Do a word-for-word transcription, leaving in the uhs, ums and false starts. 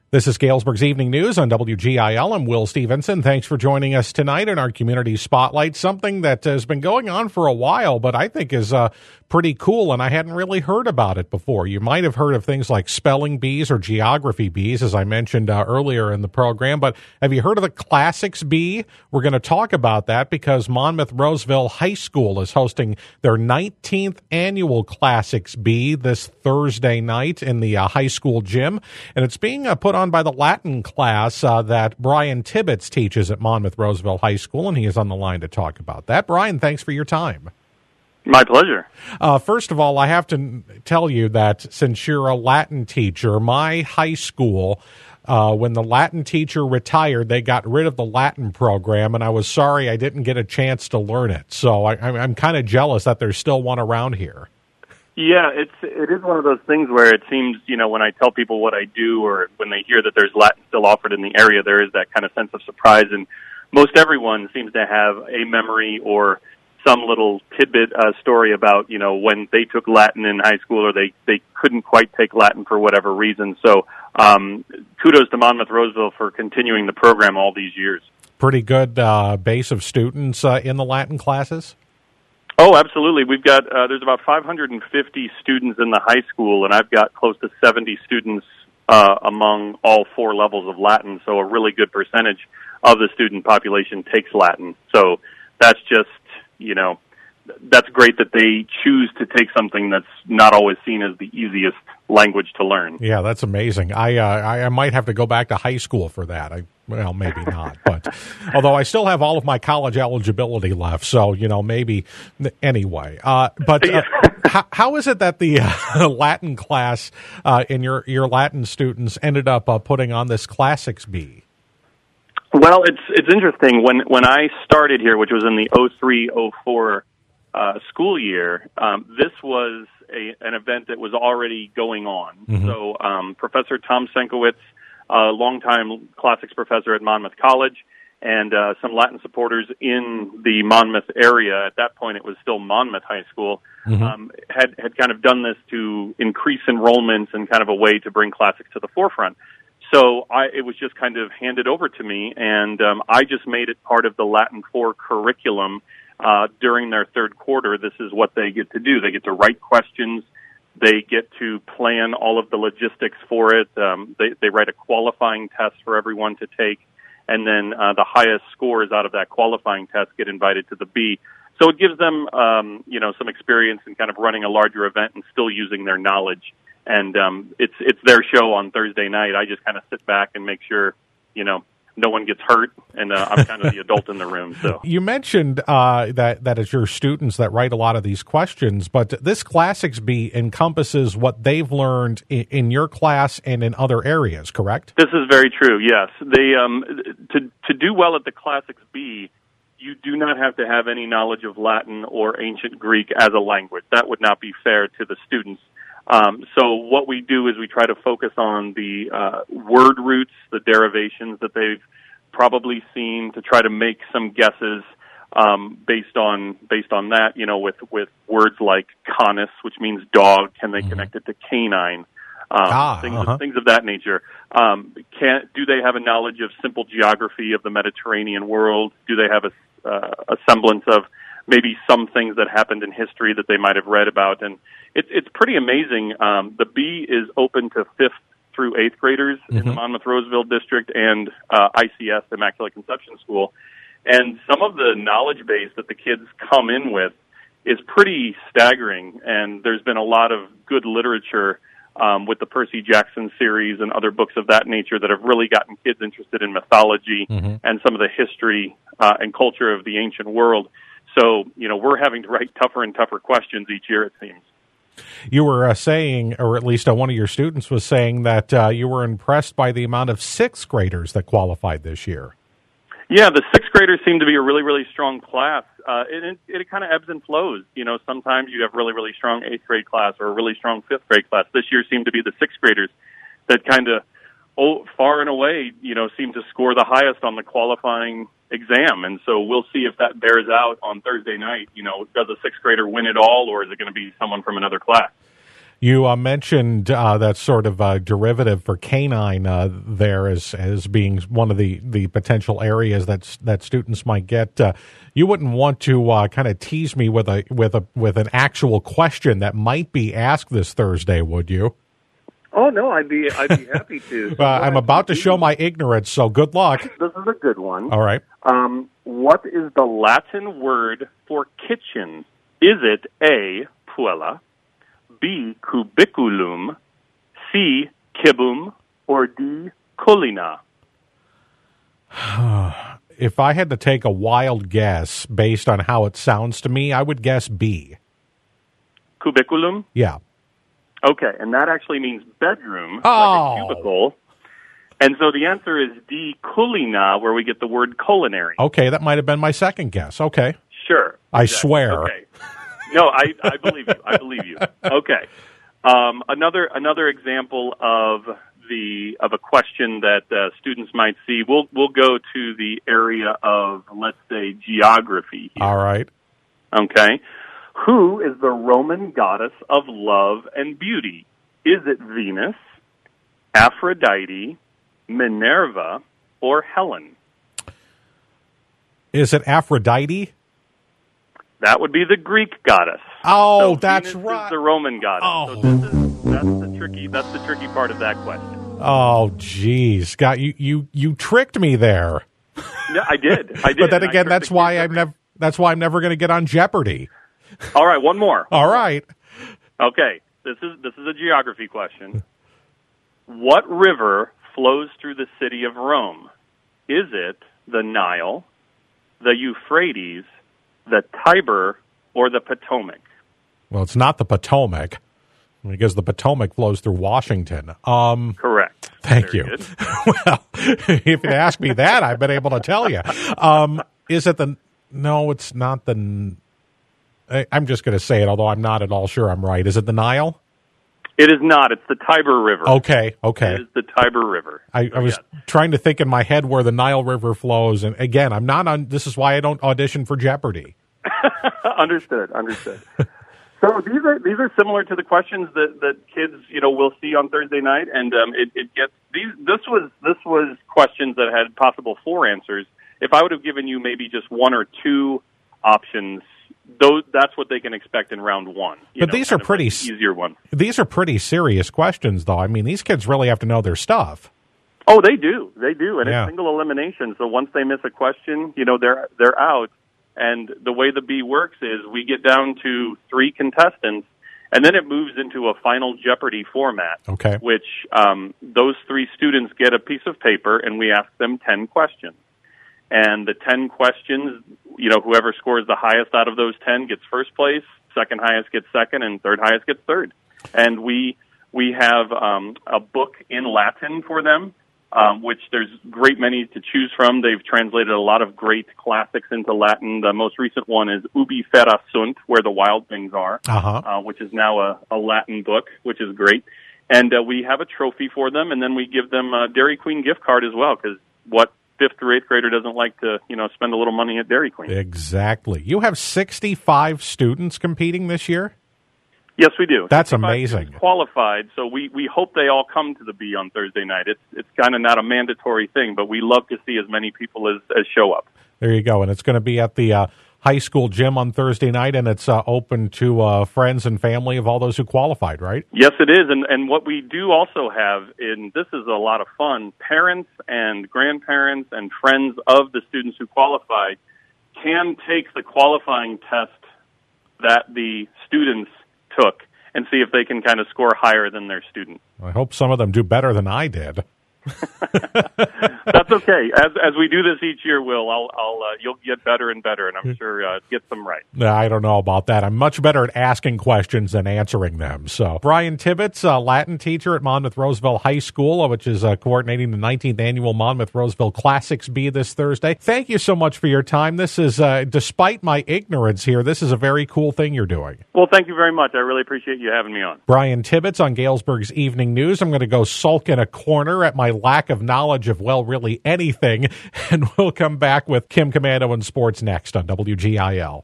This is Galesburg's Evening News on W G I L. I'm Will Stevenson. Thanks for joining us tonight in our Community Spotlight, something that has been going on for a while, but I think is uh, pretty cool, and I hadn't really heard about it before. You might have heard of things like spelling bees or geography bees, as I mentioned uh, earlier in the program, but have you heard of the Classics Bee? We're going to talk about that because Monmouth Roseville High School is hosting their nineteenth annual Classics Bee this Thursday night in the uh, high school gym, and it's being uh, put on by the Latin class uh, that Brian Tibbetts teaches at Monmouth Roseville High School, and he is on the line to talk about that. Brian, thanks for your time. My pleasure. Uh, first of all, I have to tell you that since you're a Latin teacher, my high school, uh, when the Latin teacher retired, they got rid of the Latin program, and I was sorry I didn't get a chance to learn it. So I, I'm, I'm kind of jealous that there's still one around here. Yeah, it's it is one of those things where it seems, you know, when I tell people what I do or when they hear that there's Latin still offered in the area, there is that kind of sense of surprise. And most everyone seems to have a memory or some little tidbit uh, story about, you know, when they took Latin in high school or they, they couldn't quite take Latin for whatever reason. So um, kudos to Monmouth Roseville for continuing the program all these years. Pretty good uh, base of students uh, in the Latin classes? Oh, absolutely. We've got, uh, there's about five hundred fifty students in the high school, and I've got close to seventy students uh, among all four levels of Latin, so a really good percentage of the student population takes Latin. So that's just, you know, that's great that they choose to take something that's not always seen as the easiest language to learn. Yeah, that's amazing. I uh, I, I might have to go back to high school for that. I Well, maybe not, but although I still have all of my college eligibility left, so, you know, maybe anyway. Uh, but uh, how, how is it that the uh, Latin class uh, and your, your Latin students ended up uh, putting on this Classics Bee? Well, it's it's interesting. When when I started here, which was in the oh three oh four uh, school year, um, this was a, an event that was already going on. Mm-hmm. So um, Professor Tom Senkowitz, a longtime classics professor at Monmouth College, and uh, some Latin supporters in the Monmouth area. At that point, it was still Monmouth High School. Mm-hmm. um, had had kind of done this to increase enrollments and kind of a way to bring classics to the forefront. So I, it was just kind of handed over to me, and um, I just made it part of the Latin four curriculum uh, during their third quarter. This is what they get to do. They get to write questions. They get to plan all of the logistics for it. Um, they, they write a qualifying test for everyone to take, and then uh, the highest scores out of that qualifying test get invited to the B. So it gives them, um, you know, some experience in kind of running a larger event and still using their knowledge. And um, it's it's their show on Thursday night. I just kind of sit back and make sure, you know, no one gets hurt, and uh, I'm kind of the adult in the room. So you mentioned uh, that that it's your students that write a lot of these questions, but this Classics Bee encompasses what they've learned in, in your class and in other areas, correct? This is very true. Yes, they um, to to do well at the Classics Bee, you do not have to have any knowledge of Latin or ancient Greek as a language. That would not be fair to the students. Um, so what we do is we try to focus on the uh, word roots, the derivations that they've probably seen, to try to make some guesses um, based on based on that. You know, with with words like canis, which means dog, can they mm-hmm. connect it to canine? Um, ah, things uh-huh. of, things of that nature. Um, can do they have a knowledge of simple geography of the Mediterranean world? Do they have a, uh, a semblance of maybe some things that happened in history that they might have read about? And It's it's pretty amazing. Um, the Bee is open to fifth through eighth graders mm-hmm. in the Monmouth Roseville district and uh, I C S, Immaculate Conception School. And some of the knowledge base that the kids come in with is pretty staggering. And there's been a lot of good literature um, with the Percy Jackson series and other books of that nature that have really gotten kids interested in mythology mm-hmm. and some of the history uh, and culture of the ancient world. So, you know, we're having to write tougher and tougher questions each year, it seems. You were uh, saying, or at least uh, one of your students was saying, that uh, you were impressed by the amount of sixth graders that qualified this year. Yeah, the sixth graders seem to be a really, really strong class. Uh, it it, it kind of ebbs and flows. You know, sometimes you have really, really strong eighth grade class or a really strong fifth grade class. This year seemed to be the sixth graders that kind of, oh, far and away, you know, seem to score the highest on the qualifying exam. And so we'll see if that bears out on Thursday night. You know, does a sixth grader win it all, or is it going to be someone from another class? You uh, mentioned uh, that sort of uh, derivative for canine uh, there as as being one of the, the potential areas that that students might get. Uh, you wouldn't want to uh, kind of tease me with a with a with an actual question that might be asked this Thursday, would you? Oh no, I'd be I'd be happy to. uh, I'm about to show my ignorance, so good luck. This is a good one. All right. Um, what is the Latin word for kitchen? Is it A, puella, B, cubiculum, C, cibum, or D, culina? If I had to take a wild guess based on how it sounds to me, I would guess B. Cubiculum? Yeah. Okay, and that actually means bedroom, oh. like a cubicle. And so the answer is D, culina, where we get the word culinary. Okay, that might have been my second guess. Okay. Sure. I exactly. swear. Okay. No, I, I believe you. I believe you. Okay. Um, another another example of the of a question that uh, students might see. We'll we'll go to the area of, let's say, geography here. All right. Okay. Who is the Roman goddess of love and beauty? Is it Venus, Aphrodite, Minerva, or Helen? Is it Aphrodite? That would be the Greek goddess. Oh, so that's Venus right. Is the Roman goddess. Oh. So this is, that's the tricky. That's the tricky part of that question. Oh, geez, Scott, you you you tricked me there. Yeah, I did. I did. But then and again, that's why I'm never. never. That's why I'm never going to get on Jeopardy. All right, one more. All right. Okay, this is this is a geography question. What river flows through the city of Rome? Is it the Nile, the Euphrates, the Tiber, or the Potomac? Well, it's not the Potomac, because the Potomac flows through Washington. Um, Correct. Thank Very you. good. Well, if you ask me that, I've been able to tell you. Um, is it the? No, it's not the. I, I'm just going to say it, although I'm not at all sure I'm right. Is it the Nile? It is not. It's the Tiber River. Okay, okay. It is the Tiber River. I, I was yes. trying trying to think in my head where the Nile River flows, and again, I'm not on. This is why I don't audition for Jeopardy. Understood. Understood. So these are these are similar to the questions that, that kids you know will see on Thursday night, and um, it, it gets these. This was this was questions that had possible four answers. If I would have given you maybe just one or two options, those that's what they can expect in round one. You But know, these are pretty easier ones. These are pretty serious questions, though. I mean, these kids really have to know their stuff. Oh, they do. They do, and Yeah. it's single elimination. So once they miss a question, you know they're they're out. And the way the bee works is we get down to three contestants, and then it moves into a final Jeopardy format, Okay. which um, those three students get a piece of paper, and we ask them ten questions. And the ten questions, you know, whoever scores the highest out of those ten gets first place, second highest gets second, and third highest gets third. And we we have um, a book in Latin for them, Um, which there's great many to choose from. They've translated a lot of great classics into Latin. The most recent one is Ubi Fera Sunt, Where the Wild Things Are, Uh-huh. uh, which is now a, a Latin book, which is great. And uh, we have a trophy for them, and then we give them a Dairy Queen gift card as well, because what fifth or eighth grader doesn't like to, you know, spend a little money at Dairy Queen? Exactly. You have sixty-five students competing this year? Yes, we do. That's sixty-five amazing. students qualified, so we, we hope they all come to the Bee on Thursday night. It's it's kind of not a mandatory thing, but we love to see as many people as, as show up. There you go. And it's going to be at the uh, high school gym on Thursday night, and it's uh, open to uh, friends and family of all those who qualified, right? Yes, it is. And, and what we do also have, and this is a lot of fun, parents and grandparents and friends of the students who qualified can take the qualifying test that the students took and see if they can kind of score higher than their student. I hope some of them do better than I did. That's okay. As as we do this each year, Will, I'll I'll uh, you'll get better and better, and I'm sure uh, get them right. No, I don't know about that. I'm much better at asking questions than answering them. So, Brian Tibbetts, a Latin teacher at Monmouth Roseville High School, which is uh, coordinating the nineteenth annual Monmouth Roseville Classics Bee this Thursday. Thank you so much for your time. This is, uh, despite my ignorance here, this is a very cool thing you're doing. Well, thank you very much. I really appreciate you having me on. Brian Tibbetts on Galesburg's Evening News. I'm going to go sulk in a corner at my lack of knowledge of, well, really anything, and we'll come back with Kim Komando and Sports next on W G I L.